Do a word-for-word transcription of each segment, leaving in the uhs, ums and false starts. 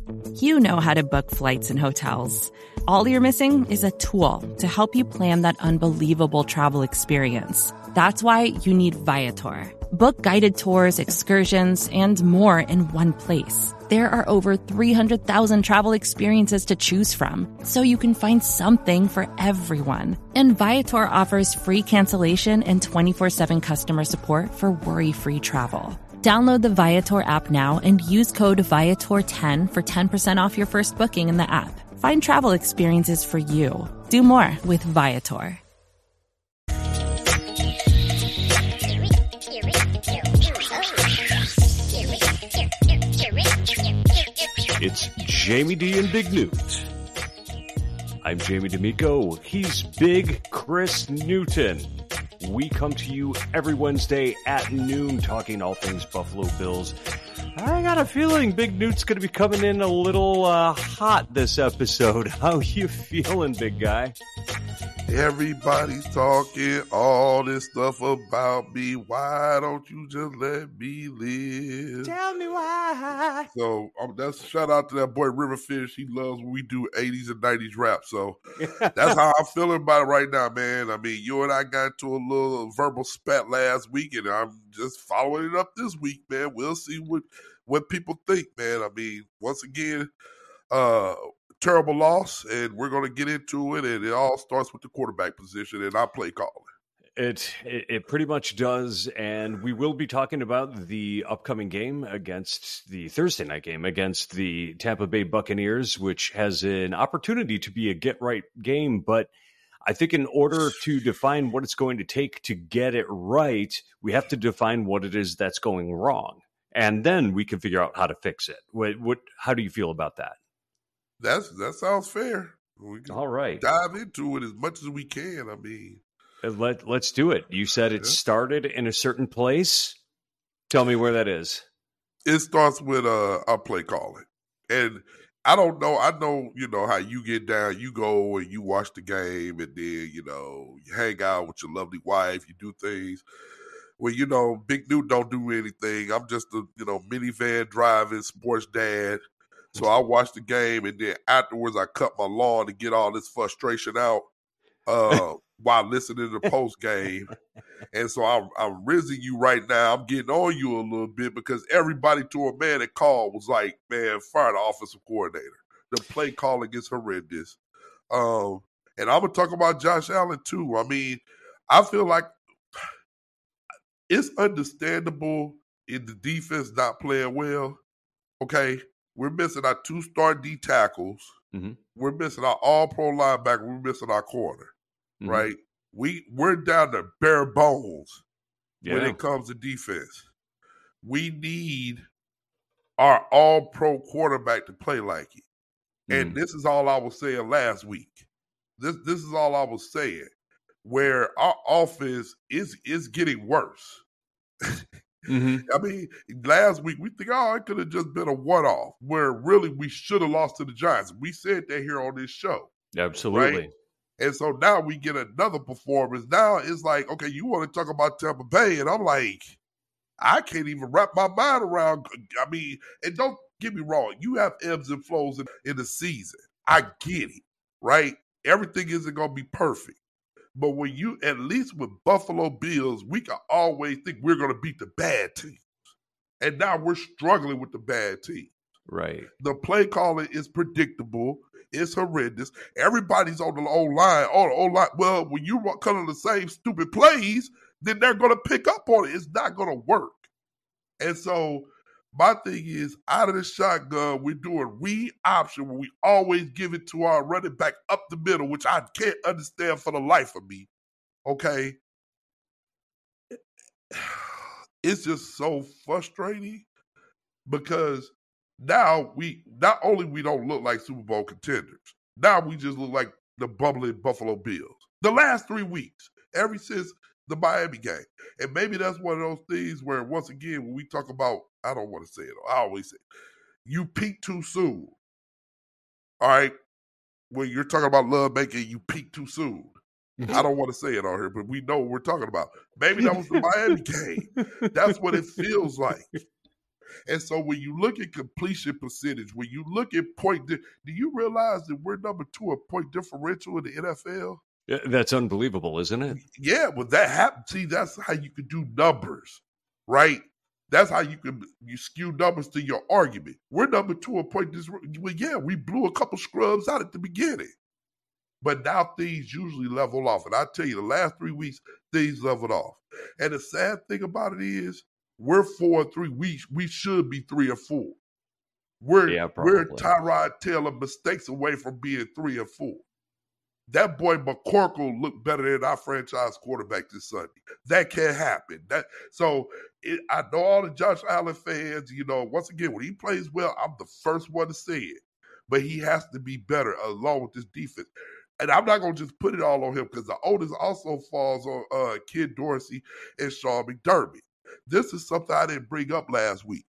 You know how to book flights and hotels. All you're missing is a tool to help you plan that unbelievable travel experience. That's why you need Viator. Book guided tours, excursions, and more in one place. There are over three hundred thousand travel experiences to choose from, so you can find something for everyone. And Viator offers free cancellation and twenty-four seven customer support for worry-free travel. Download the Viator app now and use code Viator ten for ten percent off your first booking in the app. Find travel experiences for you. Do more with Viator. It's Jamie D and Big Newt. I'm Jamie D'Amico. He's Big Chris Newton. We come to you every Wednesday at noon talking all things Buffalo Bills. I got a feeling Big Newt's going to be coming in a little uh, hot this episode. How you feeling, big guy? Everybody's talking all this stuff about me. Why don't you just let me live? Tell me why. So um, that's shout out to that boy Riverfish. He loves when we do eighties and nineties rap. So that's how I'm feeling about it right now, man. I mean, you and I got into a little verbal spat last week, and I'm just following it up this week, man. We'll see what what people think, man. I mean, once again, uh, terrible loss, and we're going to get into it, and it all starts with the quarterback position, and I play calling. It, it it pretty much does, and we will be talking about the upcoming game against the Thursday night game against the Tampa Bay Buccaneers, which has an opportunity to be a get-right game, but I think in order to define what it's going to take to get it right, we have to define what it is that's going wrong, and then we can figure out how to fix it. What, what how do you feel about that? That's that sounds fair. We can All right. dive into it as much as we can. I mean, Let, let's do it. You said it yeah. started in a certain place. Tell me where that is. It starts with uh, our play calling. And I don't know. I know, you know, how you get down. You go and you watch the game, and then, you know, you hang out with your lovely wife. You do things. Well, you know, Big Newt don't do anything. I'm just a, you know, minivan driving sports dad. So I watched the game, and then afterwards I cut my lawn to get all this frustration out uh, while listening to the post game. And so I'm, I'm rizzing you right now. I'm getting on you a little bit because everybody to a man that called was like, man, fire the offensive coordinator. The play calling is horrendous. Um, and I'm going to talk about Josh Allen too. I mean, I feel like it's understandable in the defense not playing well, okay? We're missing our two star D tackles. Mm-hmm. We're missing our all pro linebacker. We're missing our corner, mm-hmm. right? We we're down to bare bones yeah. when it comes to defense. We need our all pro quarterback to play like it. Mm-hmm. And this is all I was saying last week. This this is all I was saying. Where our offense is is getting worse. Mm-hmm. I mean, last week we think, oh, it could have just been a one-off, where really we should have lost to the Giants. We said that here on this show. Absolutely. Right? And so now we get another performance. Now it's like, okay, you want to talk about Tampa Bay, and I'm like, I can't even wrap my mind around. I mean, and don't get me wrong, you have ebbs and flows in, in the season. I get it, right? Everything isn't going to be perfect. But when you, at least with Buffalo Bills, we can always think we're going to beat the bad teams. And now we're struggling with the bad teams. Right. The play calling is predictable. It's horrendous. Everybody's on the O-line. On the O-line. Well, when you come the same stupid plays, then they're going to pick up on it. It's not going to work. And so my thing is, out of the shotgun, we're doing read option where we always give it to our running back up the middle, which I can't understand for the life of me. Okay? It's just so frustrating because now we, not only we don't look like Super Bowl contenders, now we just look like the bubbling Buffalo Bills. The last three weeks, ever since the Miami game. And maybe that's one of those things where, once again, when we talk about, I don't want to say it, I always say, you peak too soon. All right? When you're talking about love making, you peak too soon. Mm-hmm. I don't want to say it on here, but we know what we're talking about. Maybe that was the Miami game. That's what it feels like. And so when you look at completion percentage, when you look at point, di- do you realize that we're number two at point differential in the N F L? Yeah, that's unbelievable, isn't it? Yeah, well, that happened. See, that's how you can do numbers, right? That's how you can you skew numbers to your argument. We're number two at point this. Well, yeah, we blew a couple scrubs out at the beginning, but now things usually level off. And I tell you, the last three weeks things leveled off. And the sad thing about it is, we're four and three. We we should be three or four. We're Yeah, we're probably. Tyrod Taylor mistakes away from being three or four. That boy McCorkle looked better than our franchise quarterback this Sunday. That can't happen. That so it, I know all the Josh Allen fans. You know, once again, when he plays well, I'm the first one to say it. But he has to be better along with this defense. And I'm not going to just put it all on him because the onus also falls on uh, Ken Dorsey and Sean McDermott. This is something I didn't bring up last week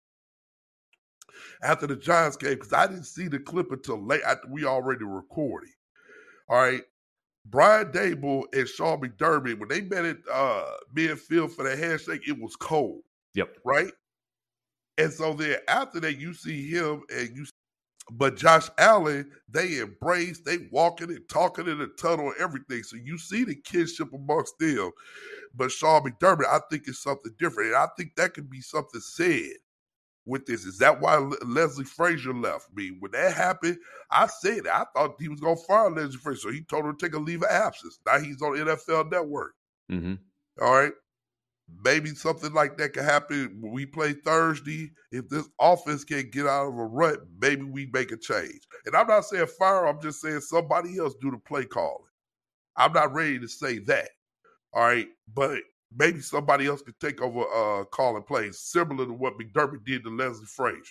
after the Giants game because I didn't see the clip until late after we already recorded. All right. Brian Dable and Sean McDermott, when they met at uh, midfield for the handshake, it was cold. Yep. Right? And so then after that, you see him and you but Josh Allen, they embrace, they walking and talking in the tunnel and everything. So you see the kinship amongst them. But Sean McDermott, I think it's something different. And I think that could be something said with this. Is that why Leslie Frazier left me? When that happened, I said it. I thought he was going to fire Leslie Frazier. So he told him to take a leave of absence. Now he's on N F L Network. Mm-hmm. All right. Maybe something like that could happen when we play Thursday. If this offense can't get out of a rut, maybe we make a change. And I'm not saying fire. I'm just saying somebody else do the play calling. I'm not ready to say that. All right. But maybe somebody else could take over uh, calling plays, similar to what McDermott did to Leslie Frazier.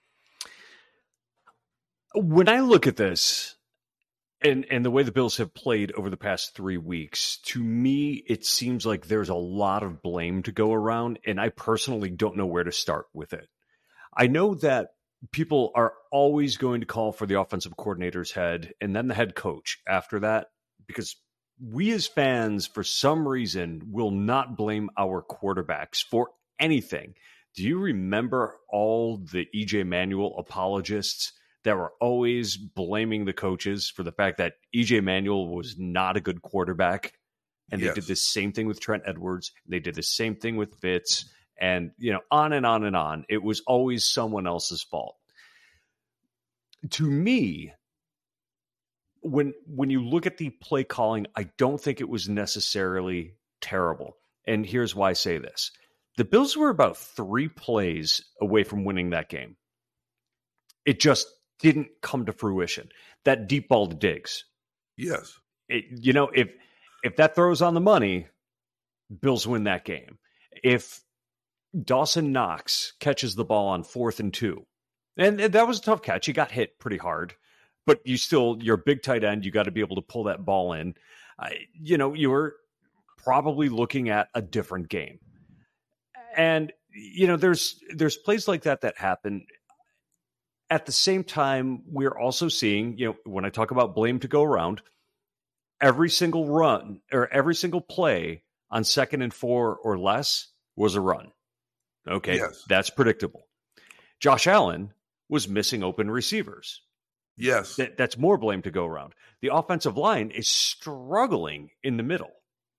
When I look at this, And and the way the Bills have played over the past three weeks, to me, it seems like there's a lot of blame to go around, and I personally don't know where to start with it. I know that people are always going to call for the offensive coordinator's head and then the head coach after that, because we as fans, for some reason, will not blame our quarterbacks for anything. Do you remember all the E J Manuel apologists that were always blaming the coaches for the fact that E J Manuel was not a good quarterback? And Yes. they did the same thing with Trent Edwards. They did the same thing with Fitz, and, you know, on and on and on. It was always someone else's fault. To me, when when you look at the play calling, I don't think it was necessarily terrible. And here's why I say this. The Bills were about three plays away from winning that game. It just didn't come to fruition. That deep ball to Diggs. Yes. It, you know, if if that throws on the money, Bills win that game. If Dawson Knox catches the ball on fourth and two, and that was a tough catch. He got hit pretty hard, but you still, you're a big tight end. You got to be able to pull that ball in. Uh, you know, you were probably looking at a different game. And, you know, there's there's plays like that that happen. At the same time, we're also seeing, you know, when I talk about blame to go around, every single run or every single play on second and four or less was a run. Okay, Yes. That's predictable. Josh Allen was missing open receivers. Yes. That, that's more blame to go around. The offensive line is struggling in the middle.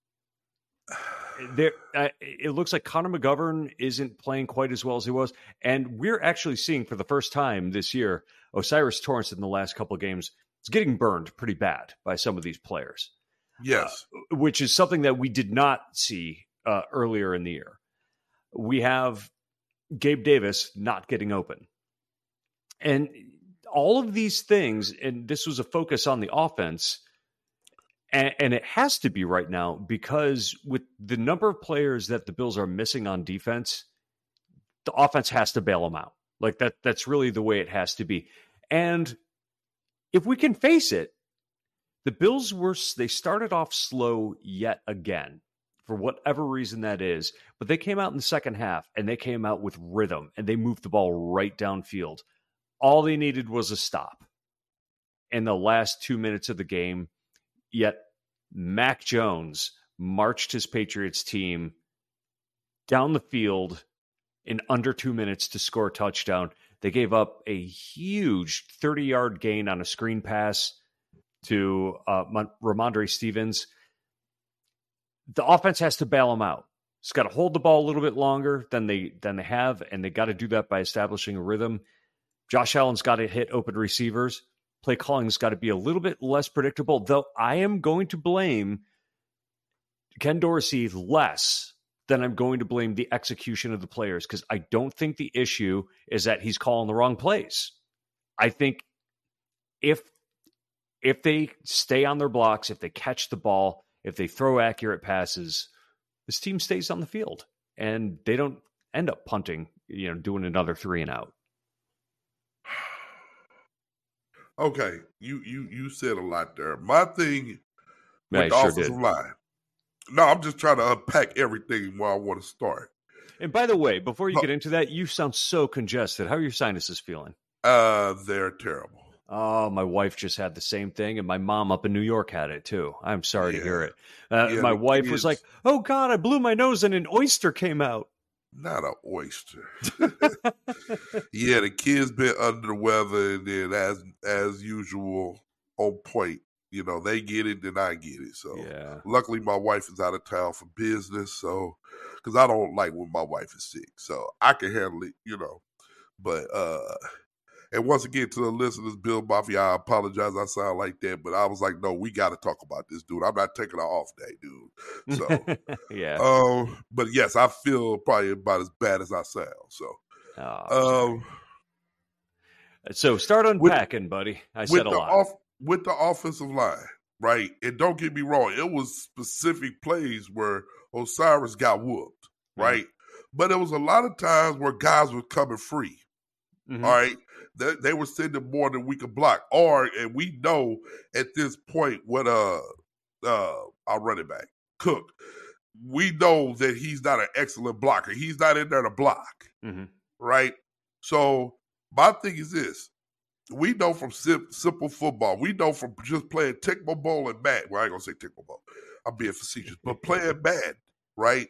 There, uh, it looks like Connor McGovern isn't playing quite as well as he was. And we're actually seeing for the first time this year, O'Cyrus Torrence in the last couple of games is getting burned pretty bad by some of these players. Yes. Uh, which is something that we did not see uh, earlier in the year. We have Gabe Davis not getting open. And all of these things, and this was a focus on the offense, and, and it has to be right now because with the number of players that the Bills are missing on defense, the offense has to bail them out. Like that, that's really the way it has to be. And if we can face it, the Bills were, they started off slow yet again, for whatever reason that is, but they came out in the second half and they came out with rhythm and they moved the ball right downfield. All they needed was a stop in the last two minutes of the game. Yet Mac Jones marched his Patriots team down the field in under two minutes to score a touchdown. They gave up a huge thirty-yard gain on a screen pass to uh, Ramondre Stevens. The offense has to bail them out. It's got to hold the ball a little bit longer than they than they have, and they got to do that by establishing a rhythm. Josh Allen's got to hit open receivers. Play calling's got to be a little bit less predictable, though I am going to blame Ken Dorsey less than I'm going to blame the execution of the players, because I don't think the issue is that he's calling the wrong plays. I think if if they stay on their blocks, if they catch the ball, if they throw accurate passes, this team stays on the field and they don't end up punting, you know, doing another three and out. Okay, you you you said a lot there. My thing with Yeah, the sure offensive did. line. No, I'm just trying to unpack everything where I want to start. And by the way, before you Look, get into that, you sound so congested. How are your sinuses feeling? Uh, they're terrible. Oh, my wife just had the same thing, and my mom up in New York had it too. I'm sorry Yeah. to hear it. Uh, Yeah, my the wife kids- was like, "Oh God, I blew my nose and an oyster came out." Not an oyster. Yeah, the kids been under the weather, and then as as usual, on point. You know, they get it, then I get it. So Yeah. luckily, my wife is out of town for business. So because I don't like when my wife is sick, so I can handle it. You know, but uh, and once again to the listeners, Bill Mafia, I apologize. I sound like that, but I was like, no, we got to talk about this, dude. I'm not taking an off day, dude. So. yeah. Um, but yes, I feel probably about as bad as I sound. So, Oh, um, so start with- unpacking, buddy. I with said a the lot. off with the offensive line, right? And don't get me wrong, it was specific plays where Osiris got whooped, right? But there was a lot of times where guys were coming free. Mhm. All right, they, they were sending more than we could block. Or and we know at this point what uh uh our running back Cook. We know that he's not an excellent blocker. He's not in there to block, Mhm. right? So my thing is this. We know from sim- simple football, we know from just playing Tecmo Bowl and Madden. Well, I ain't going to say Tecmo Bowl. I'm being facetious. But playing Madden, right?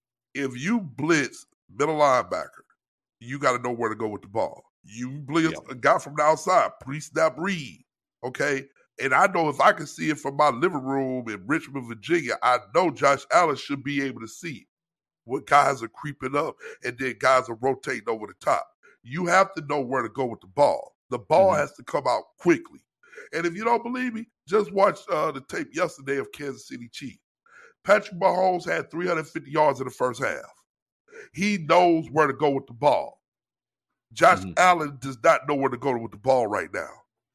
If you blitz middle linebacker, you got to know where to go with the ball. You blitz Yeah. a guy from the outside, pre-snap read, okay? And I know if I can see it from my living room in Richmond, Virginia, I know Josh Allen should be able to see what guys are creeping up and then guys are rotating over the top. You have to know where to go with the ball. The ball Mhm. has to come out quickly. And if you don't believe me, just watch uh, the tape yesterday of Kansas City Chiefs. Patrick Mahomes had three hundred fifty yards in the first half. He knows where to go with the ball. Josh Mhm. Allen does not know where to go with the ball right now.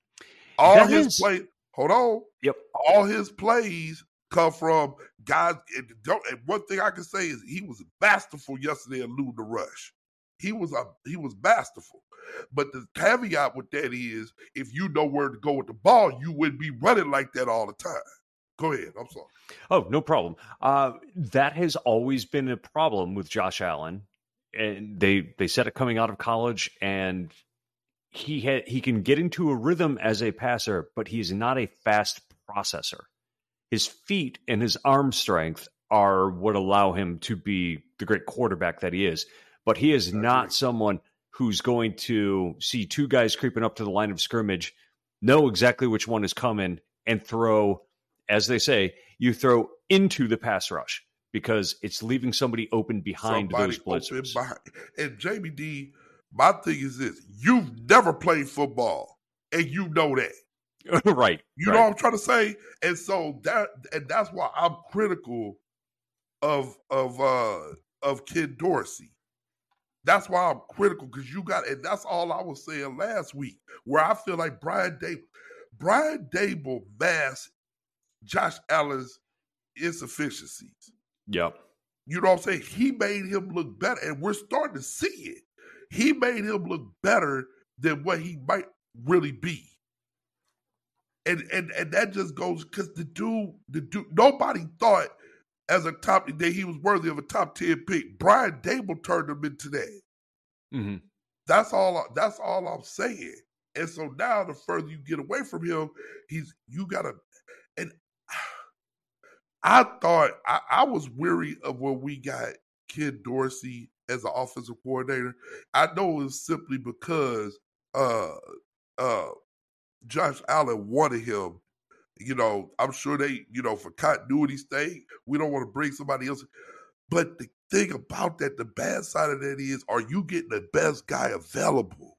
All That his is- play, hold on. Yep. All his plays come from guys. And, don't, and one thing I can say is he was masterful yesterday at eluding the rush. He was a he was masterful. But the caveat with that is, if you know where to go with the ball, you wouldn't be running like that all the time. Go ahead. I'm sorry. Oh, no problem. Uh, that has always been a problem with Josh Allen, and they they said it coming out of college. And he had he can get into a rhythm as a passer, but he's not a fast processor. His feet and his arm strength are what allow him to be the great quarterback that he is. But he is not someone who's going to see two guys creeping up to the line of scrimmage, know exactly which one is coming, and throw, as they say, you throw into the pass rush because it's leaving somebody open behind Somebody those blitzers. open behind. And Jamie D, my thing is this: you've never played football, and you know that. right. You right. know what I'm trying to say? And so that and that's why I'm critical of of uh of Ken Dorsey. That's why I'm critical, because you got, and that's all I was saying last week, where I feel like Brian Dable, Brian Dable masked Josh Allen's insufficiencies. Yep. You know what I'm saying? He made him look better, and we're starting to see it. He made him look better than what he might really be. And and and that just goes because the dude, the dude, nobody thought as a top that he was worthy of a top ten pick. Brian Dable turned him into that. Mm-hmm. That's all. That's all I'm saying. And so now, the further you get away from him, he's you gotta. And I thought I, I was weary of when we got Ken Dorsey as an offensive coordinator? I know it's simply because uh, uh, Josh Allen wanted him. You know, I'm sure they, you know, for continuity's sake, we don't want to bring somebody else. But the thing about that, the bad side of that is, are you getting the best guy available?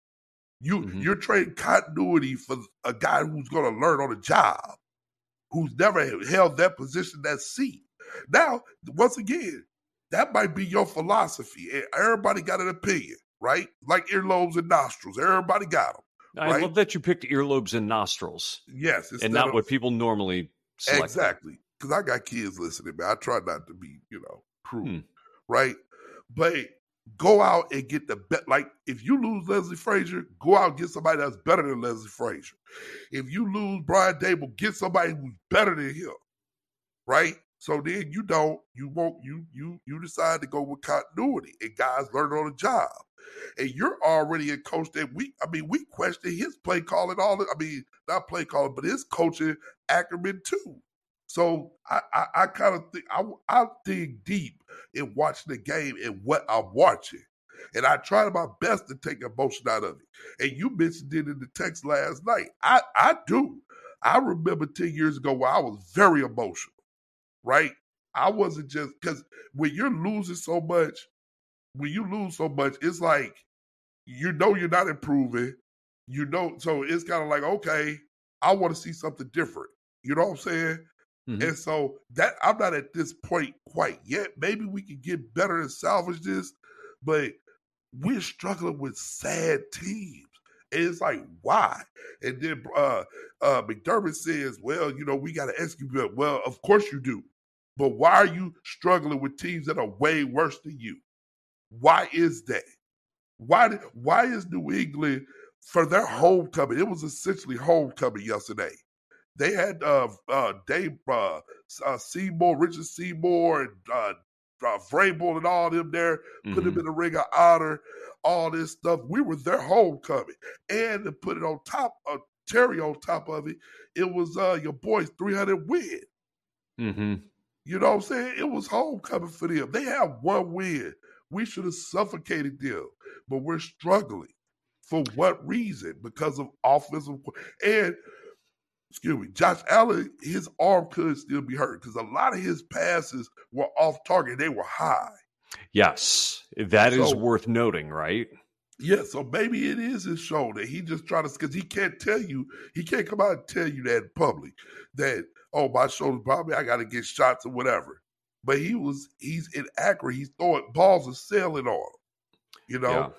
You Mm-hmm. you're trading continuity for a guy who's going to learn on the job, who's never held that position, that seat. Now, once again, that might be your philosophy. And everybody got an opinion, right? Like earlobes and nostrils. Everybody got them. I right? love that you picked earlobes and nostrils. Yes. And not of, what people normally select. Exactly. Because I got kids listening, man. I try not to be, you know, cruel, Hmm. right? But go out and get the bet. Like, if you lose Leslie Frazier, go out and get somebody that's better than Leslie Frazier. If you lose Brian Dable, get somebody who's better than him, right? So then you don't, you won't, you you you decide to go with continuity, and guys learn on the job. And you're already a coach that we, I mean, we question his play calling, all. I mean, not play calling, but his coaching acumen too. So I, I, I kind of think I, I dig deep in watching the game and what I'm watching, and I try my best to take emotion out of it. And you mentioned it in the text last night. I, I do. I remember ten years ago where I was very emotional, right? I wasn't just because when you're losing so much, when you lose so much, it's like you know you're not improving. You know, so it's kind of like, okay, I want to see something different. You know what I'm saying? Mm-hmm. And so that I'm not at this point quite yet. Maybe we can get better and salvage this, but we're struggling with sad teams. And it's like, why? And then uh, uh, McDermott says, well, you know, we got to execute. Well, of course you do. But why are you struggling with teams that are way worse than you? Why is that? Why, why is New England, for their homecoming, it was essentially homecoming yesterday. They had uh, uh, Dave uh, uh, Seymour, Richard Seymour, and uh, uh, Vrabel and all them there, mm-hmm. put them in the ring of honor, all this stuff. We were their homecoming. And to put it on top, uh, Terry on top of it, it was uh, your boys' three hundred win. Mm-hmm. You know what I'm saying? It was homecoming for them. They have one win. We should have suffocated them, but we're struggling. For what reason? Because of offensive and excuse me, Josh Allen, his arm could still be hurt because a lot of his passes were off target. They were high. Yes, that so, is worth noting, right? Yeah, so maybe it is his shoulder. He just trying to, because he can't tell you, he can't come out and tell you that in public, that, oh, my shoulder's probably, I got to get shots or whatever. But he was, he's inaccurate. He's throwing balls and sailing on him, you know? Yeah.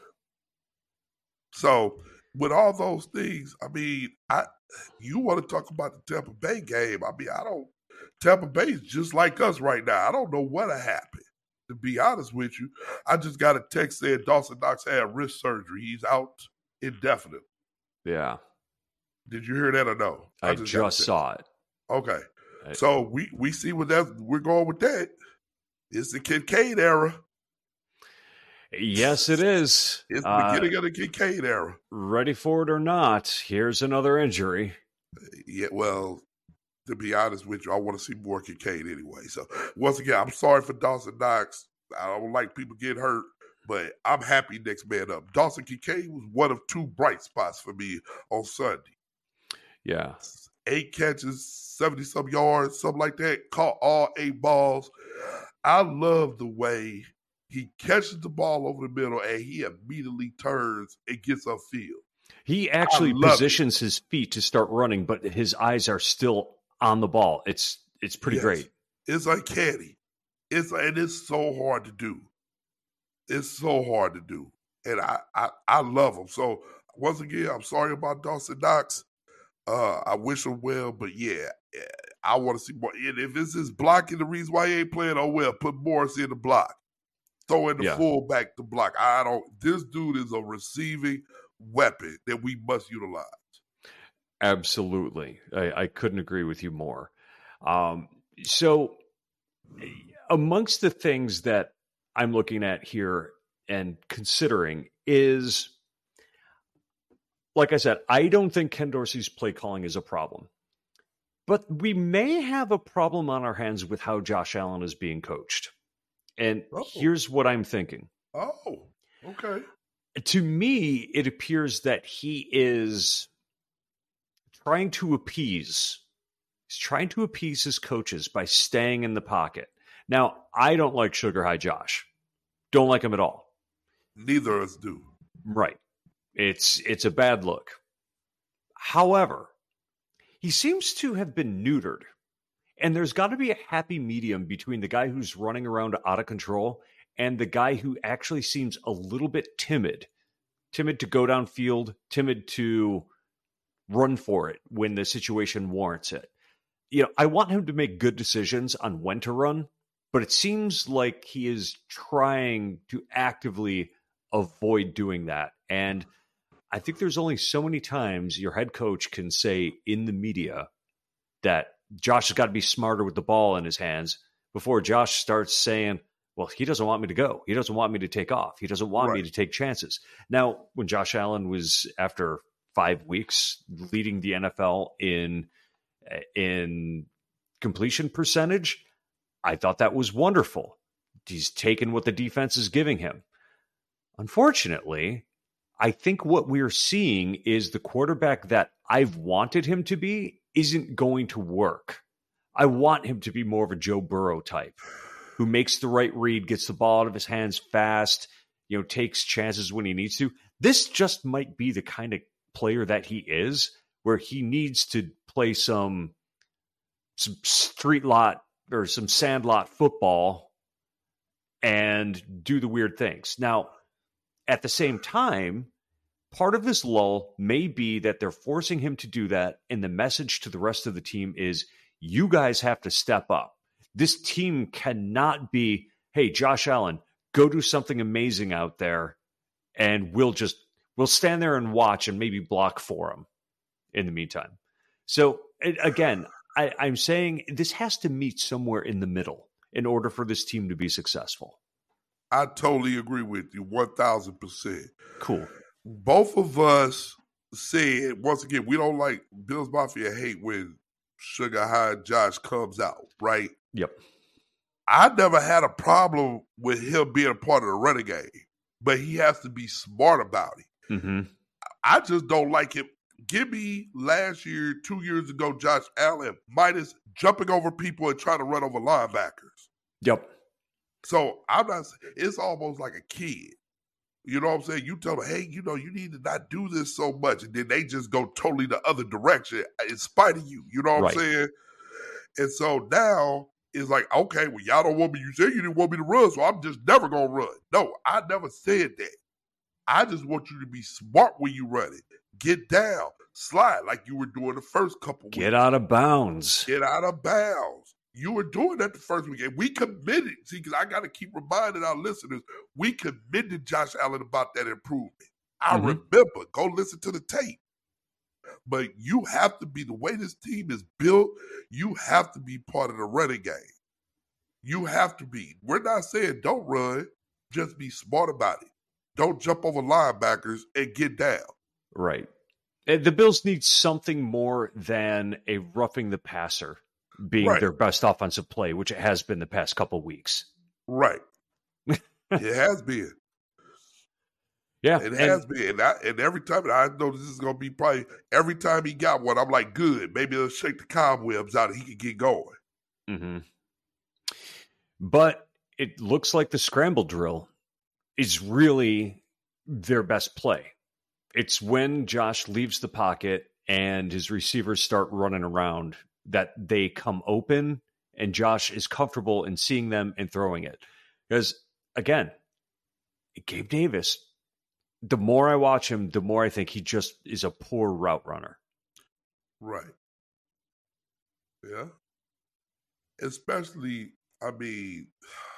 So with all those things, I mean, I you want to talk about the Tampa Bay game. I mean, I don't, Tampa Bay is just like us right now. I don't know what happened, to be honest with you. I just got a text saying Dawson Knox had wrist surgery. He's out indefinitely. Yeah. Did you hear that or no? I, I just, just saw it. Okay. I, so we, we see what that, we're going with that. It's the Kincaid era. Yes, it is. It's the uh, beginning of the Kincaid era. Ready for it or not, here's another injury. Yeah, well, to be honest with you, I want to see more Kincaid anyway. So, once again, I'm sorry for Dawson Knox. I don't like people getting hurt, but I'm happy next man up. Dawson Kincaid was one of two bright spots for me on Sunday. Yeah. Eight catches, seventy-some yards, something like that. Caught all eight balls. I love the way he catches the ball over the middle and he immediately turns and gets upfield. He actually positions it. his feet to start running, but his eyes are still on the ball. It's it's pretty yes. great. It's uncanny. It's and it's so hard to do. It's so hard to do. And I I, I love him. So once again, I'm sorry about Dawson Knox. Uh, I wish him well, but yeah, I want to see more. And if this is blocking the reason why he ain't playing, oh well, put Morris in the block. Throw in the yeah. fullback to block. I don't. This dude is a receiving weapon that we must utilize. Absolutely, I, I couldn't agree with you more. Um, so, amongst the things that I'm looking at here and considering is, like I said, I don't think Ken Dorsey's play calling is a problem, but we may have a problem on our hands with how Josh Allen is being coached. And oh. here's what I'm thinking. Oh, okay. To me, it appears that he is trying to appease. He's trying to appease his coaches by staying in the pocket. Now, I don't like Sugar High Josh. Don't like him at all. Neither of us do. Right. It's it's a bad look. However, he seems to have been neutered. And there's got to be a happy medium between the guy who's running around out of control and the guy who actually seems a little bit timid. Timid to go downfield, timid to run for it when the situation warrants it. You know, I want him to make good decisions on when to run, but it seems like he is trying to actively avoid doing that. And I think there's only so many times your head coach can say in the media that Josh has got to be smarter with the ball in his hands before Josh starts saying, well, he doesn't want me to go. He doesn't want me to take off. He doesn't want Right. me to take chances. Now, when Josh Allen was, after five weeks, leading the N F L in in completion percentage, I thought that was wonderful. He's taken what the defense is giving him. Unfortunately, I think what we're seeing is the quarterback that I've wanted him to be isn't going to work. I want him to be more of a Joe Burrow type who makes the right read, gets the ball out of his hands fast, you know, takes chances when he needs to. This just might be the kind of player that he is, where he needs to play some some street lot or some sandlot football and do the weird things. Now, at the same time, part of this lull may be that they're forcing him to do that, and the message to the rest of the team is, you guys have to step up. This team cannot be, hey, Josh Allen, go do something amazing out there, and we'll just we'll stand there and watch and maybe block for him in the meantime. So, again, I, I'm saying this has to meet somewhere in the middle in order for this team to be successful. I totally agree with you, one thousand percent. Cool. Both of us said, once again, we don't like Bills Mafia hate when Sugar High Josh comes out, right? Yep. I never had a problem with him being a part of the running game, but he has to be smart about it. Mm-hmm. I just don't like him. Give me last year, two years ago, Josh Allen minus jumping over people and trying to run over linebackers. Yep. So I'm not, it's almost like a kid. You know what I'm saying? You tell them, hey, you know, you need to not do this so much. And then they just go totally the other direction in spite of you. You know what Right. I'm saying? And so now it's like, okay, well, y'all don't want me. You said you didn't want me to run, so I'm just never going to run. No, I never said that. I just want you to be smart when you run it. Get down, slide like you were doing the first couple weeks. Get out of bounds. Get out of bounds. You were doing that the first week. And we committed, see, because I got to keep reminding our listeners, we committed Josh Allen about that improvement. I Mm-hmm. remember. Go listen to the tape. But you have to be, the way this team is built, you have to be part of the running game. You have to be. We're not saying don't run, just be smart about it. Don't jump over linebackers and get down. Right. And the Bills need something more than a roughing the passer being Right. their best offensive play, which it has been the past couple weeks. Right. It has been. Yeah. It and- has been. And, I, and every time, and I know this is going to be probably, every time he got one, I'm like, good. Maybe it'll shake the cobwebs out and he can get going. Mm-hmm. But it looks like the scramble drill is really their best play. It's when Josh leaves the pocket and his receivers start running around that they come open and Josh is comfortable in seeing them and throwing it. Because, again, Gabe Davis, the more I watch him, the more I think he just is a poor route runner. Right. Yeah. Especially, I mean,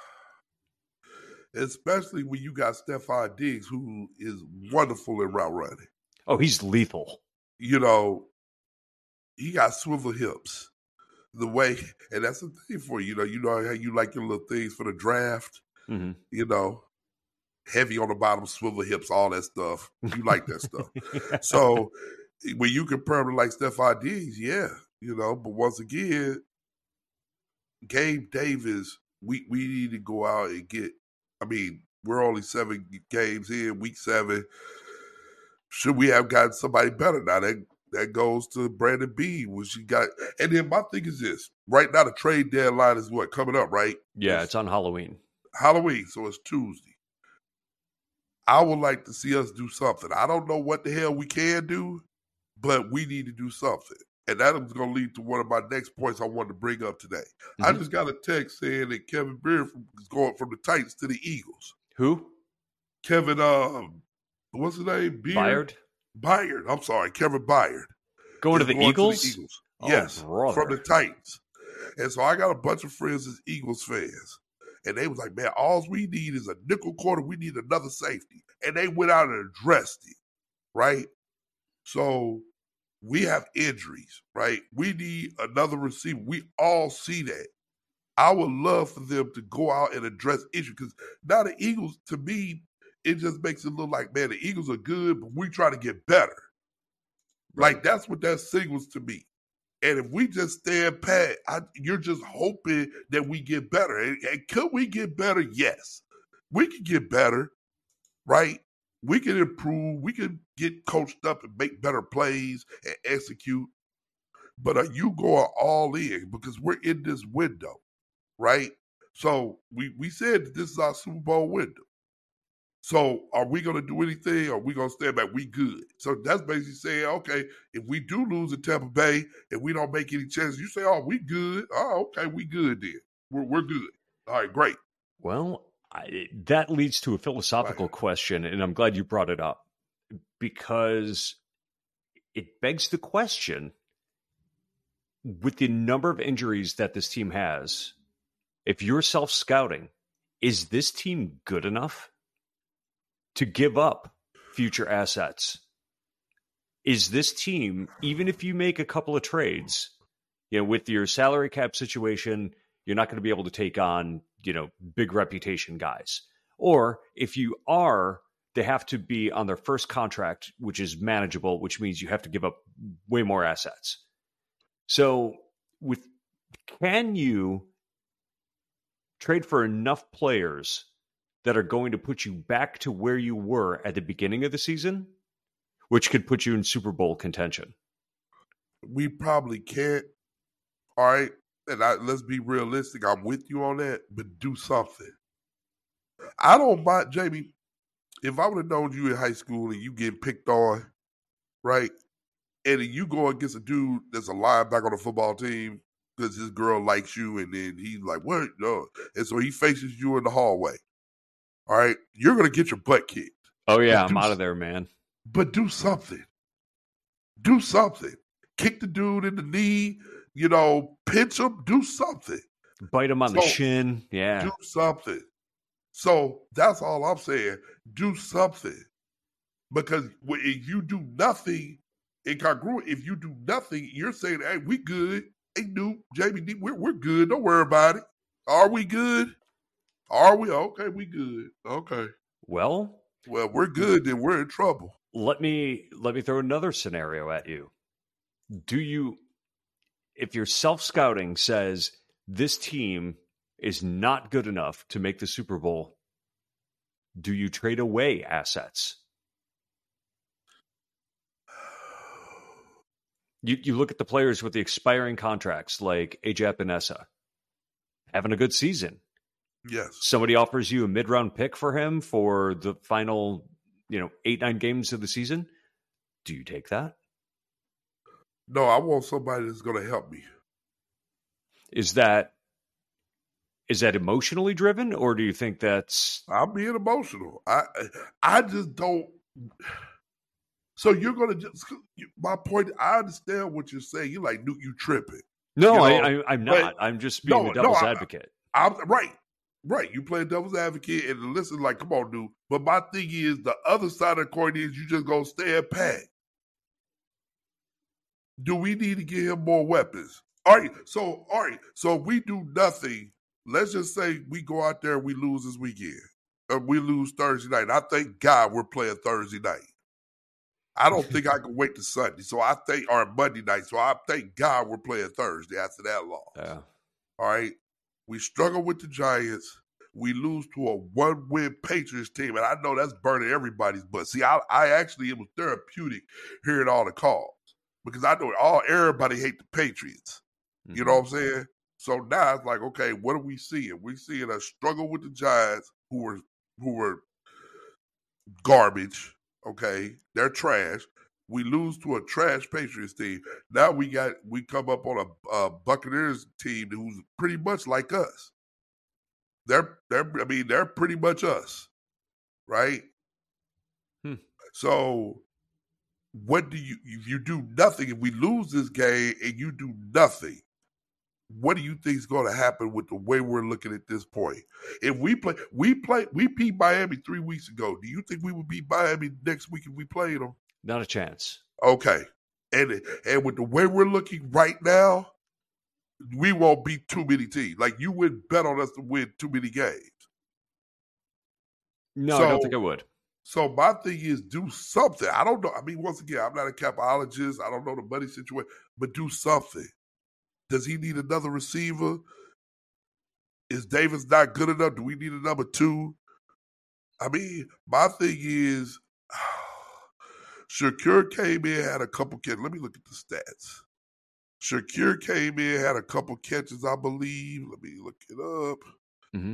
especially when you got Stephon Diggs, who is wonderful in route running. Oh, he's lethal. You know, he got swivel hips. The way, and that's the thing for you. You know, you know how you like your little things for the draft. Mm-hmm. You know, heavy on the bottom, swivel hips, all that stuff. You like that stuff. So when you compare him to like Stephon Diggs, yeah, you know. But once again, Gabe Davis, we we need to go out and get. I mean, We're only seven games in, week seven. Should we have gotten somebody better? Now that that goes to Brandon Beane, which he got. And then my thing is this: right now, the trade deadline is what coming up, right? Yeah, it's, it's on Halloween. Halloween, so it's Tuesday. I would like to see us do something. I don't know what the hell we can do, but we need to do something. And that is going to lead to one of my next points I wanted to bring up today. Mm-hmm. I just got a text saying that Kevin Beard is going from the Titans to the Eagles. Who? Kevin, um, what's his name? Beard? Byard. I'm sorry, Kevin Byard. Going, to the, going Eagles? to the Eagles? Oh, yes, brother. From the Titans. And so I got a bunch of friends as Eagles fans. And they was like, man, all we need is a nickel corner. We need another safety. And they went out and addressed it, right? So we have injuries, right? We need another receiver. We all see that. I would love for them to go out and address issues because now the Eagles, to me, it just makes it look like, man, the Eagles are good, but we try to get better. Right. Like, that's what that signals to me. And if we just stand pat, I, you're just hoping that we get better. And, and could we get better? Yes. We can get better, right? We can improve. We can get coached up and make better plays and execute. But are you going all in? Because we're in this window, right? So we, we said that this is our Super Bowl window. So are we going to do anything or are we going to stand back? We good. So that's basically saying, okay, if we do lose in Tampa Bay and we don't make any chances, you say, oh, we good. Oh, okay, we good then. We're, we're good. All right, great. Well, I, that leads to a philosophical right. question, and I'm glad you brought it up because it begs the question, with the number of injuries that this team has, if you're self-scouting, is this team good enough to give up future assets? Is this team, even if you make a couple of trades, you know, with your salary cap situation, you're not going to be able to take on, you know, big reputation guys. Or if you are, they have to be on their first contract, which is manageable, which means you have to give up way more assets. So with, can you trade for enough players that are going to put you back to where you were at the beginning of the season, which could put you in Super Bowl contention? We probably can't. All right. And I, let's be realistic. I'm with you on that, but do something. I don't mind, Jamie, if I would have known you in high school and you getting picked on, right, and you go against a dude that's a linebacker on the football team because his girl likes you, and then he's like, what? No. And so he faces you in the hallway. All right, you're going to get your butt kicked. Oh, yeah, I'm out of there, man. But do something. Do something. Kick the dude in the knee, you know, pinch him, do something. Bite him on so, the shin, yeah. Do something. So that's all I'm saying. Do something. Because if you do nothing, incongruent, if you do nothing, you're saying, hey, we good. Hey, Nuke, Jamie, we're, we're good. Don't worry about it. Are we good? Are we? Okay, we good. Okay. Well, well, we're good, then we're in trouble. Let me let me throw another scenario at you. Do you, if your self-scouting says this team is not good enough to make the Super Bowl, do you trade away assets? You you look at the players with the expiring contracts like A J Epinesa, having a good season. Yes. Somebody offers you a mid-round pick for him for the final, you know, eight, nine games of the season. Do you take that? No, I want somebody that's going to help me. Is that is that emotionally driven, or do you think that's? I'm being emotional. I I just don't. So you're going to just. My point. I understand what you're saying. You're like, Nuke, you tripping. No, you know? I, I, I'm not. But, I'm just being no, the devil's no, advocate. I, I'm right. Right, you play devil's advocate and listen like, come on, dude. But my thing is, the other side of the coin is you just gonna stand pat. Do we need to give him more weapons? All right, so all right, so if we do nothing, let's just say we go out there and we lose this weekend. Or we lose Thursday night. I thank God we're playing Thursday night. I don't think I can wait to Sunday. So I think, or Monday night. So I thank God we're playing Thursday after that loss. Yeah. All right. We struggle with the Giants. we lose to a one-win Patriots team, and I know that's burning everybody's butt. See, I, I actually, it was therapeutic hearing all the calls because I know all everybody hate the Patriots. Mm-hmm. You know what I'm saying? So now it's like, okay, what are we seeing? We're seeing a struggle with the Giants, who were who were garbage. Okay, they're trash. We lose to a trash Patriots team. Now we got we come up on a, a Buccaneers team who's pretty much like us. They're they're I mean they're pretty much us, right? Hmm. So what do you if you do nothing? If we lose this game and you do nothing, what do you think is going to happen with the way we're looking at this point? If we play, we play, we beat Miami three weeks ago. Do you think we would beat Miami next week if we played them? Not a chance. Okay, and and with the way we're looking right now, we won't beat too many teams. Like you would bet on us to win too many games. No, so, I don't think I would. So my thing is do something. I don't know. I mean, once again, I'm not a capologist. I don't know the money situation, but do something. Does he need another receiver? Is Davis not good enough? Do we need a number two? I mean, my thing is, Shakur came in, had a couple catches. Let me look at the stats. Shakur came in, had a couple catches, I believe. Let me look it up. Mm-hmm.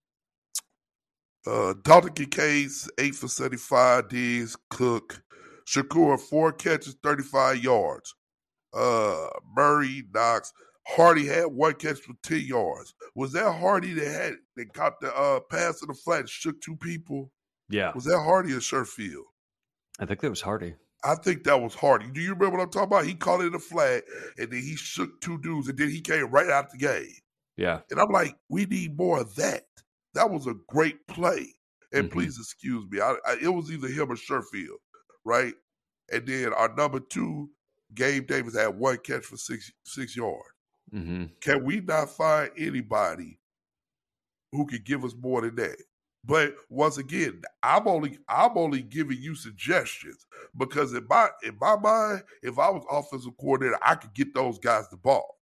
Uh, Dalton Kincaid, eight for seventy-five. Diggs, Cook. Shakur, four catches, thirty-five yards. Uh, Murray, Knox. Hardy had one catch for ten yards. Was that Hardy that had that caught the uh, pass in the flat and shook two people? Yeah. Was that Hardy or Sherfield? I think that was Hardy. I think that was Hardy. Do you remember what I'm talking about? He caught it in the flat, and then he shook two dudes, and then he came right out the game. Yeah. And I'm like, we need more of that. That was a great play. And mm-hmm. please excuse me. I, I, it was either him or Sherfield, right? And then our number two, Gabe Davis, had one catch for six six yards. Mm-hmm. Can we not find anybody who could give us more than that? But once again, I'm only I'm only giving you suggestions because in my in my mind, if I was offensive coordinator, I could get those guys the ball.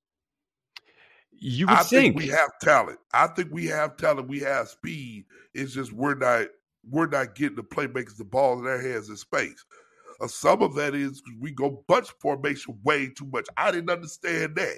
You would I think. think we have talent. I think we have talent. We have speed. It's just we're not we're not getting the playmakers the ball in their hands in space. Uh, some of that is we go bunch formation way too much. I didn't understand that.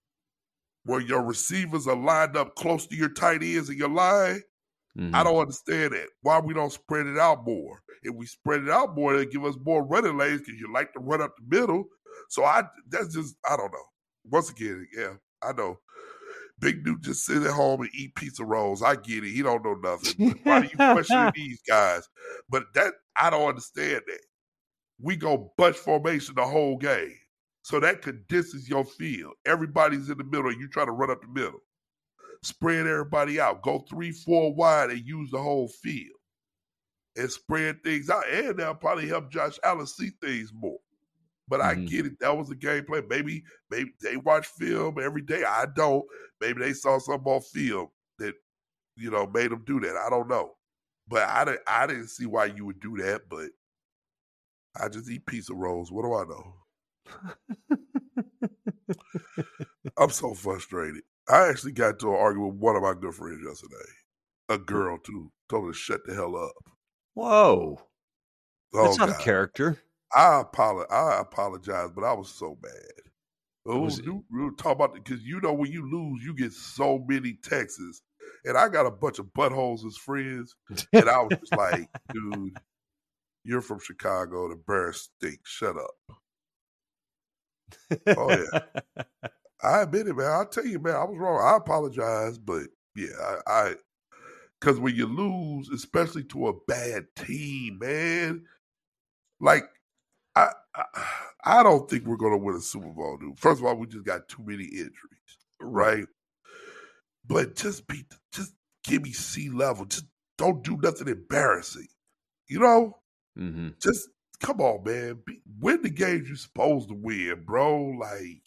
Where your receivers are lined up close to your tight ends in your line. Mm-hmm. I don't understand that. Why we don't spread it out more? If we spread it out more, they give us more running lanes because you like to run up the middle. So I that's just I don't know. Once again, yeah, I know. Big dude just sit at home and eat pizza rolls. I get it. He don't know nothing. But why do you question these guys? But that I don't understand that. We go bunch formation the whole game. So that condenses your field. Everybody's in the middle and you try to run up the middle. Spread everybody out. Go three, four wide and use the whole field. And spread things out. And that'll probably help Josh Allen see things more. But mm-hmm. I get it. That was a game plan. Maybe, maybe they watch film every day. I don't. Maybe they saw something on film that, you know, made them do that. I don't know. But I didn't, I didn't see why you would do that. But I just eat pizza rolls. What do I know? I'm so frustrated. I actually got into an argument with one of my good friends yesterday. A girl, too. Told her to shut the hell up. Whoa. Oh, That's not God. a character. I apologize, I apologize, but I was so mad. Oh, Was you, we were talking about because you know when you lose, you get so many texts, and I got a bunch of buttholes as friends, and I was just like, dude, you're from Chicago, the Bears stink. Shut up. Oh yeah, I admit it, man. I'll tell you, man, I was wrong. I apologize, but yeah, I, because when you lose, especially to a bad team, man, like. I, I I don't think we're going to win a Super Bowl, dude. First of all, we just got too many injuries, right? But just be, just give me C level. Just don't do nothing embarrassing, you know. Mm-hmm. Just come on, man. Be, win the games you're supposed to win, bro. Like,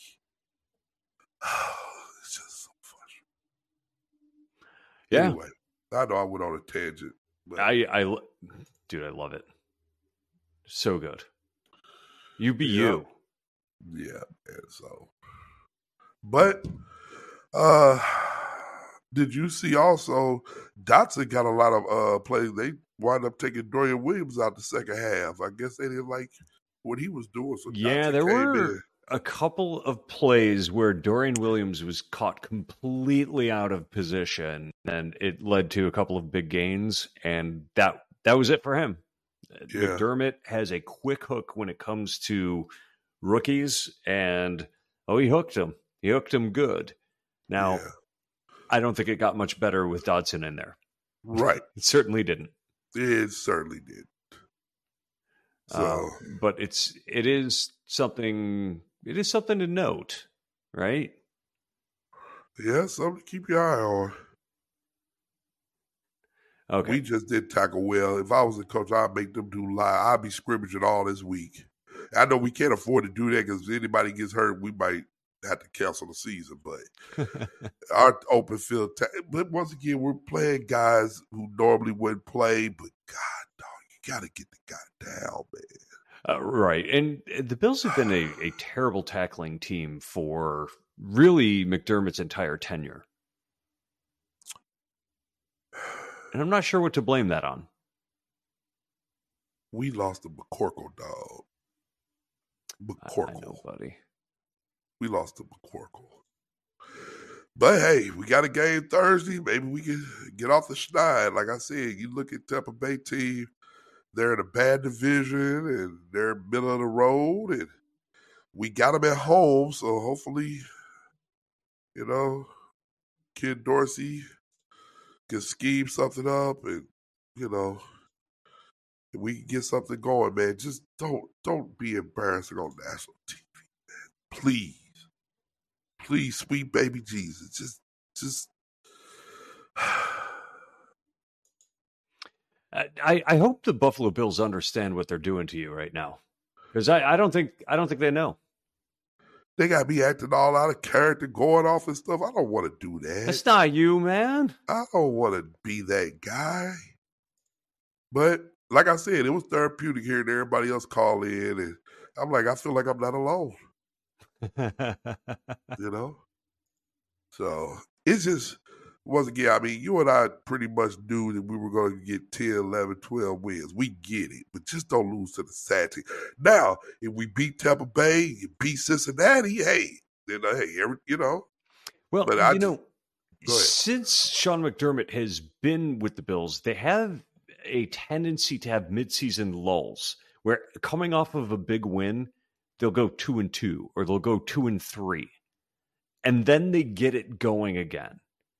it's just so frustrating. Yeah. Anyway, I know I went on a tangent. But I, I, dude, I love it. So good. You be yeah. you. Yeah, and so. But, uh, Did you see also Dotson got a lot of uh plays? They wound up taking Dorian Williams out the second half. I guess they didn't like what he was doing, so Yeah, Dotson there came were in. a couple of plays where Dorian Williams was caught completely out of position, and it led to a couple of big gains, and that that was it for him. Yeah. McDermott has a quick hook when it comes to rookies, and oh, he hooked him. He hooked him good. Now, Yeah. I don't think it got much better with Dodson in there. Right. It certainly didn't. It certainly did. So, Uh, but it's it is something it is something to note, right? yeah, something to keep your eye on. Okay. We just did tackle well. If I was a coach, I'd make them do live. I'd be scrimmaging all this week. I know we can't afford to do that because if anybody gets hurt, we might have to cancel the season. But our open field, ta- but once again, we're playing guys who normally wouldn't play. But God, dog, you got to get the guy down, man. Uh, right. And the Bills have been a, a terrible tackling team for really McDermott's entire tenure. And I'm not sure what to blame that on. We lost to McCorkle, dog. McCorkle. I know, buddy. We lost to McCorkle. But hey, we got a game Thursday. Maybe we can get off the schneid. Like I said, you look at Tampa Bay team, they're in a bad division and they're middle of the road, and we got them at home. So hopefully, you know, Ken Dorsey can scheme something up, and you know, we can get something going, man. Just don't don't be embarrassing on national T V, man. Please. Please, sweet baby Jesus. Just just I, I hope the Buffalo Bills understand what they're doing to you right now. Because I, I don't think I don't think they know. They got me acting all out of character, going off and stuff. I don't want to do that. That's not you, man. I don't want to be that guy. But like I said, it was therapeutic hearing everybody else call in, and I'm like, I feel like I'm not alone. You know? So it's just, once again, I mean, you and I pretty much knew that we were going to get ten, eleven, twelve wins. We get it, but just don't lose to the sad team. Now, if we beat Tampa Bay, you beat Cincinnati, hey, then, uh, hey, every, you know. Well, but you I know, just, since Sean McDermott has been with the Bills, they have a tendency to have midseason lulls where coming off of a big win, they'll go two and two, or they'll go two and three, and then they get it going again.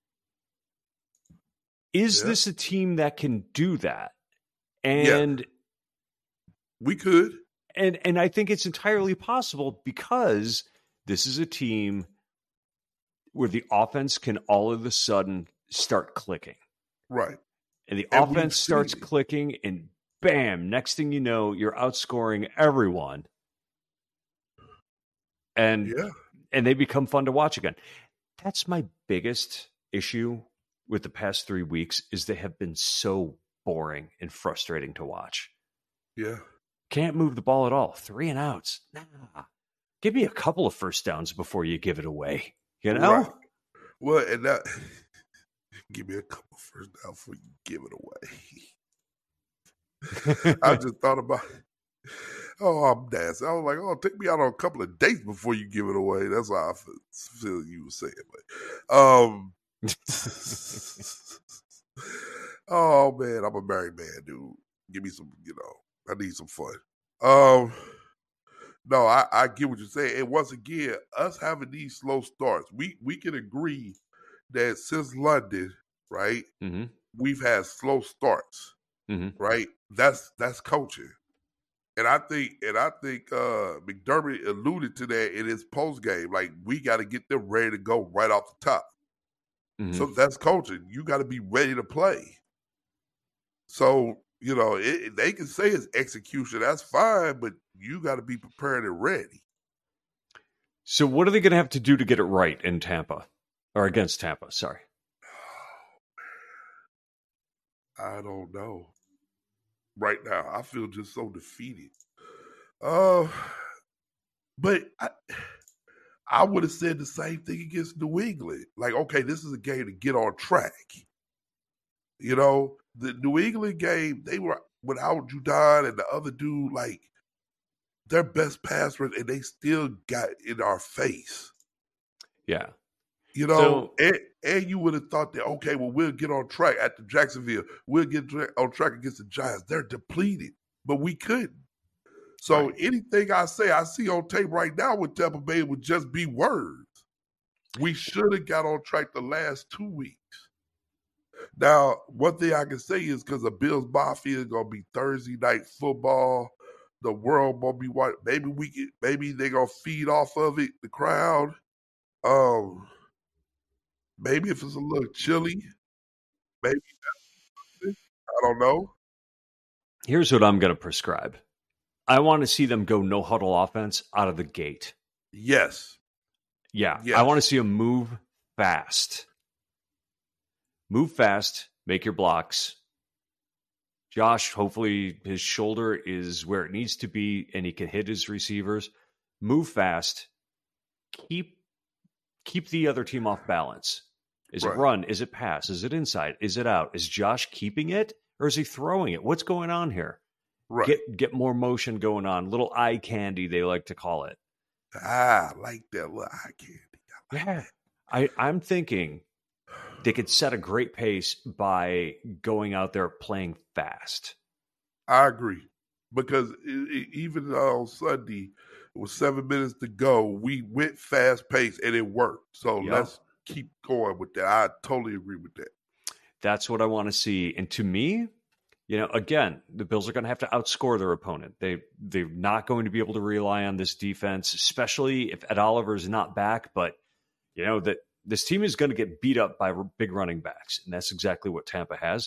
Is yeah. this a team that can do that? And yeah. we could. And and I think it's entirely possible because this is a team where the offense can all of a sudden start clicking. Right. And the and offense starts clicking, and bam, next thing you know, you're outscoring everyone. And yeah. and they become fun to watch again. That's my biggest issue with the past three weeks is they have been so boring and frustrating to watch. Yeah. Can't move the ball at all. Three and outs. Nah. Give me a couple of first downs before you give it away. You know? Right. Well, and that give me a couple first downs before you give it away. I just thought about oh, I'm dancing. I was like, oh, take me out on a couple of dates before you give it away. That's how I feel, feel you were saying. But, um, oh, man, I'm a married man, dude. Give me some, you know, I need some fun. Um, no, I, I get what you're saying. And once again, us having these slow starts, we, we can agree that since London, right, mm-hmm. we've had slow starts, mm-hmm. right? That's that's coaching. And I think, and I think uh, McDermott alluded to that in his post game. Like, we got to get them ready to go right off the top. Mm-hmm. So that's coaching. You got to be ready to play. So you know, it, they can say it's execution. That's fine, but you got to be prepared and ready. So, what are they going to have to do to get it right in Tampa, or against Tampa? Sorry, I don't know. Right now, I feel just so defeated. Uh, but I, I would have said the same thing against New England. Like, okay, this is a game to get on track. You know, the New England game, they were without Judon and the other dude, like, their best pass rush, and they still got in our face. Yeah. You know, so, and, and you would have thought that, okay, well, we'll get on track at the Jacksonville. We'll get on track against the Giants. They're depleted, but we couldn't. So right. anything I say, I see on tape right now with Tampa Bay would just be words. We should have got on track the last two weeks. Now, one thing I can say is because the Bills Mafia is going to be Thursday night football. The world going to be watching. Maybe we get, maybe they're going to feed off of it, the crowd. Um, maybe if it's a little chilly, maybe that's I don't know. Here's what I'm going to prescribe. I want to see them go no huddle offense out of the gate. Yes. Yeah. Yes. I want to see them move fast. Move fast, make your blocks. Josh, hopefully his shoulder is where it needs to be and he can hit his receivers. Move fast. Keep keep the other team off balance. Is right. it run? Is it pass? Is it inside? Is it out? Is Josh keeping it or is he throwing it? What's going on here? Right. Get get more motion going on. Little eye candy, they like to call it. Ah, I like that little eye candy. I like yeah. That. I, I'm thinking they could set a great pace by going out there playing fast. I agree. Because it, it, even on Sunday, with seven minutes to go, we went fast pace and it worked. So yep. let's keep going with that. I totally agree with that. That's what I want to see. And to me, you know, again, the Bills are going to have to outscore their opponent. They, they're not going to be able to rely on this defense, especially if Ed Oliver is not back. But, you know, that this team is going to get beat up by big running backs. And that's exactly what Tampa has.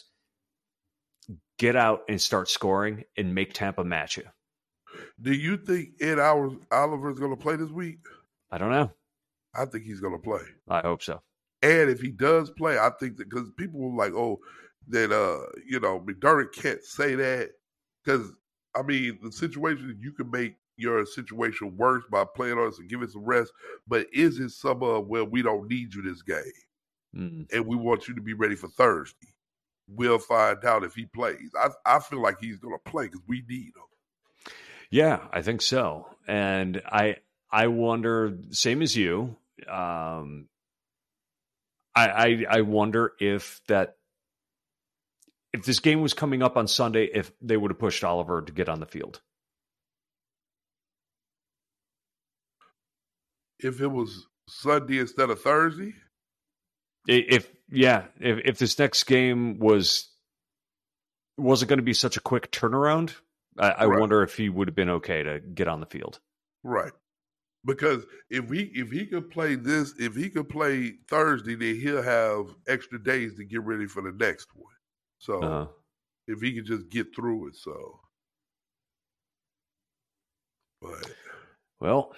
Get out and start scoring and make Tampa match you. Do you think Ed Oliver is going to play this week? I don't know. I think he's going to play. I hope so. And if he does play, I think that because people were like, oh, that, uh, you know, McDermott can't say that. Because, I mean, the situation, you can make your situation worse by playing us and giving some rest. But is it some of, well, we don't need you this game. Mm. And we want you to be ready for Thursday. We'll find out if he plays. I, I feel like he's going to play because we need him. Yeah, I think so. And I I wonder, same as you, um, I, I I wonder if that if this game was coming up on Sunday, if they would have pushed Oliver to get on the field. If it was Sunday instead of Thursday? If yeah, if if this next game was wasn't going to be such a quick turnaround, I, I right. wonder if he would have been okay to get on the field. Right. Because if he if he could play this, if he could play Thursday, then he'll have extra days to get ready for the next one. So uh-huh. if he could just get through it, so. But well,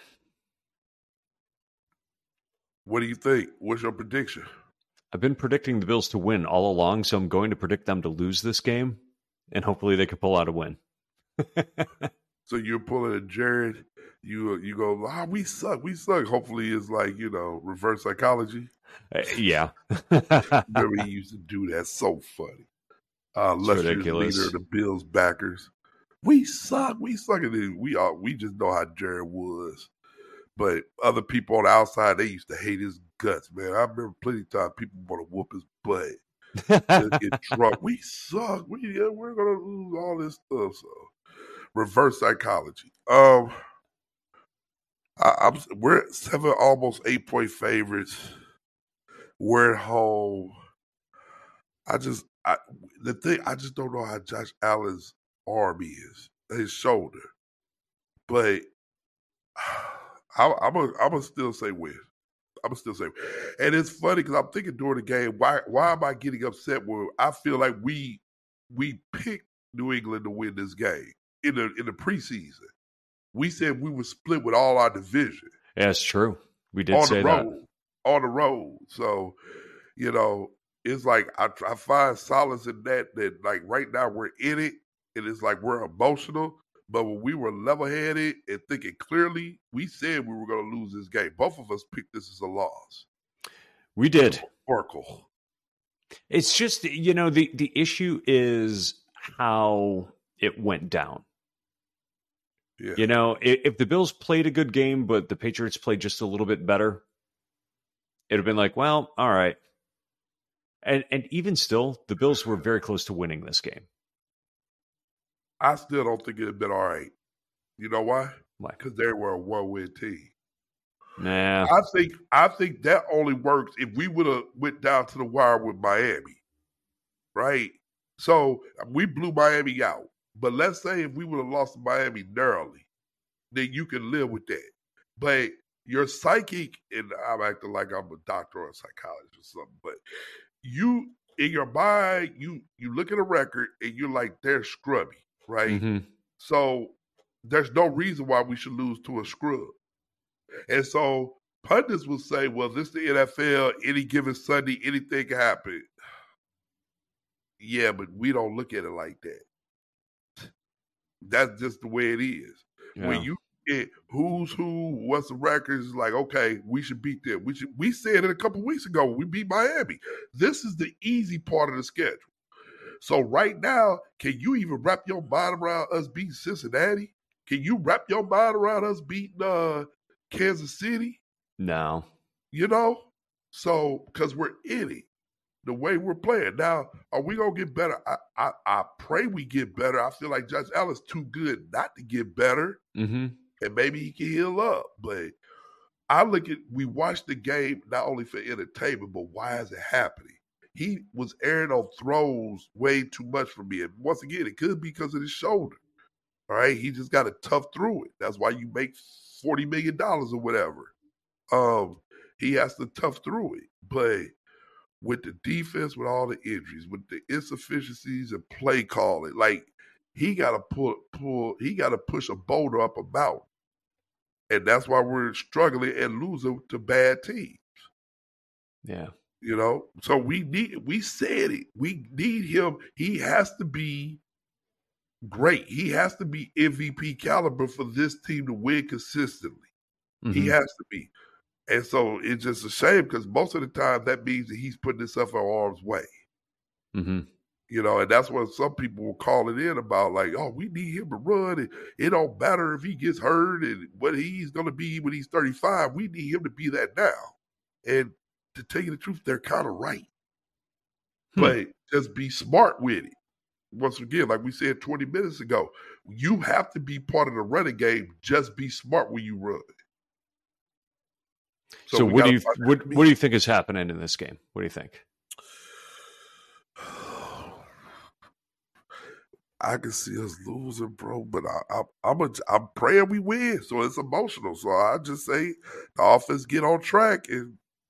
what do you think? What's your prediction? I've been predicting the Bills to win all along, so I'm going to predict them to lose this game, and hopefully they can pull out a win. So you're pulling a Jared. You you go, ah, we suck, we suck. Hopefully it's like, you know, reverse psychology. Uh, yeah. Remember he used to do that. So funny. Uh, illustrious leader of the Bills backers. We suck, we suck. And then we are, we just know how Jared was. But other people on the outside, they used to hate his guts, man. I remember plenty of times people want to whoop his butt. Just get drunk. We suck. We yeah, we're gonna lose all this stuff. So reverse psychology. Um, I, I'm we're seven, almost eight point favorites. We're at home. I just I the thing I just don't know how Josh Allen's arm is, his shoulder, but. I, I'm gonna I'm gonna still say win. I'm gonna still say win. And it's funny because I'm thinking during the game, why why am I getting upset when I feel like we we picked New England to win this game in the in the preseason. We said we were split with all our division. Yeah, it's true. We did on say the road, that. On the road. So, you know, it's like I, I find solace in that that like right now we're in it and it's like we're emotional. But when we were level-headed and thinking clearly, we said we were going to lose this game. Both of us picked this as a loss. We did. Oracle. It's just, you know, the, the issue is how it went down. Yeah. You know, if, if the Bills played a good game, but the Patriots played just a little bit better, it would have been like, well, all right. And and even still, the Bills were very close to winning this game. I still don't think it would have been all right. You know why? Why? Because they were a one-win team. Nah. I think I think that only works if we would have went down to the wire with Miami, right? So we blew Miami out. But let's say if we would have lost to Miami narrowly, then you can live with that. But your psychic, and I'm acting like I'm a doctor or a psychologist or something, but you, in your mind, you you look at a record and you're like, they're scrubby, right? Mm-hmm. So there's no reason why we should lose to a scrub. And so pundits will say, well, this is the N F L, any given Sunday, anything can happen. Yeah, but we don't look at it like that. That's just the way it is. Yeah. When you get who's who, what's the records, like, okay, we should beat them. We should. We said it a couple weeks ago when we beat Miami. This is the easy part of the schedule. So right now, can you even wrap your mind around us beating Cincinnati? Can you wrap your mind around us beating uh, Kansas City? No. You know? So, because we're in it, the way we're playing. Now, are we going to get better? I, I I pray we get better. I feel like Josh Allen's too good not to get better. Mm-hmm. And maybe he can heal up. But I look at, we watched the game not only for entertainment, but why is it happening? He was airing on throws way too much for me. And once again, it could be because of his shoulder. All right? He just got to tough through it. That's why you make forty million dollars or whatever. Um, he has to tough through it. But with the defense, with all the injuries, with the insufficiencies and play calling, like he got to pull, pull, he got to push a boulder up a mountain. And that's why we're struggling and losing to bad teams. Yeah. You know, so we need, we said it. We need him. He has to be great. He has to be M V P caliber for this team to win consistently. Mm-hmm. He has to be. And so it's just a shame because most of the time that means that he's putting himself in harm's way. Mm-hmm. You know, and that's what some people will call it in about, like, oh, we need him to run. And it don't matter if he gets hurt and what he's going to be when he's thirty-five. We need him to be that now. And to tell you the truth, they're kind of right. Hmm. But just be smart with it. Once again, like we said twenty minutes ago, you have to be part of the running game. Just be smart when you run. So, so what do you what, what do you think is happening in this game? What do you think? I can see us losing, bro, but I, I, I'm a, I'm praying we win, so it's emotional. So I just say the offense get on track and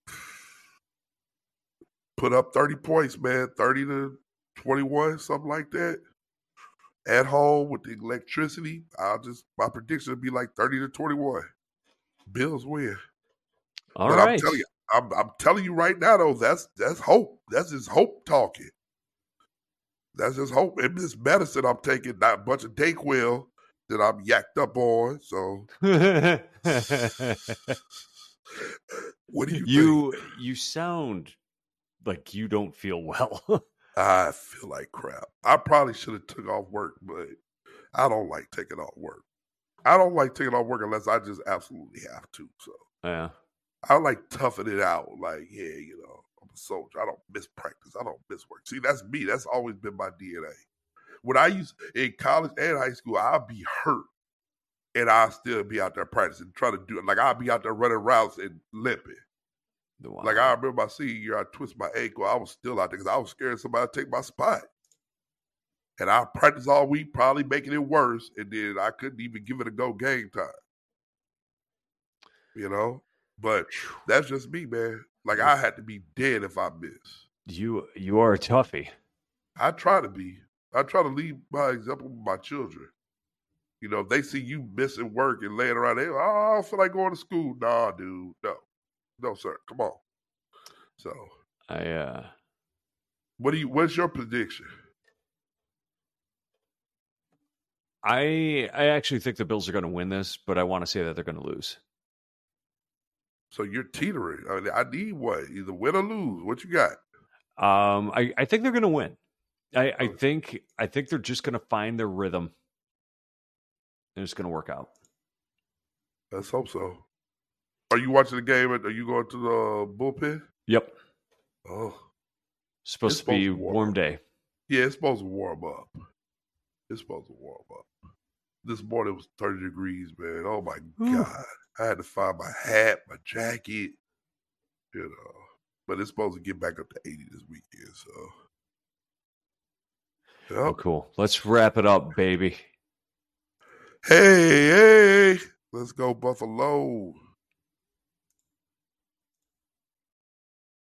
put up thirty points, man, thirty to twenty-one, something like that. At home with the electricity, I'll just my prediction would be like thirty to twenty-one. Bills win. All but right. I'm telling you, I'm, I'm telling you right now, though, that's that's hope. That's just hope talking. That's just hope. And this medicine I'm taking, not a bunch of Dayquil that I'm yacked up on. So, what do you you think? You sound like you don't feel well. I feel like crap. I probably should have took off work, but I don't like taking off work. I don't like taking off work unless I just absolutely have to. So, yeah. I like toughing it out. Like, yeah, you know, I'm a soldier. I don't miss practice. I don't miss work. See, that's me. That's always been my D N A. When I used in college and high school, I'll be hurt and I'll still be out there practicing, trying to do it. Like, I'll be out there running routes and limping. Wow. Like, I remember my senior year, I twisted my ankle. I was still out there because I was scared somebody would take my spot. And I practiced all week, probably making it worse. And then I couldn't even give it a go game time. You know? But that's just me, man. Like, I had to be dead if I miss. You you are a toughie. I try to be. I try to lead by example with my children. You know, if they see you missing work and laying around there, oh, I don't feel like going to school. Nah, dude, no. No, sir. Come on. So. I, uh. What do you, what's your prediction? I I actually think the Bills are going to win this, but I want to say that they're going to lose. So you're teetering. I, mean, I need what? Either win or lose. What you got? Um, I, I think they're going to win. I, I think I think they're just going to find their rhythm. And it's going to work out. Let's hope so. Are you watching the game? Are you going to the bullpen? Yep. Oh, supposed to be supposed to warm, warm warm day. Yeah, it's supposed to warm up. It's supposed to warm up. This morning it was thirty degrees, man. Oh my Ooh. God. I had to find my hat, my jacket, you know. But it's supposed to get back up to eighty this weekend, so. Yep. Oh, cool. Let's wrap it up, baby. Hey, hey. Let's go, Buffalo.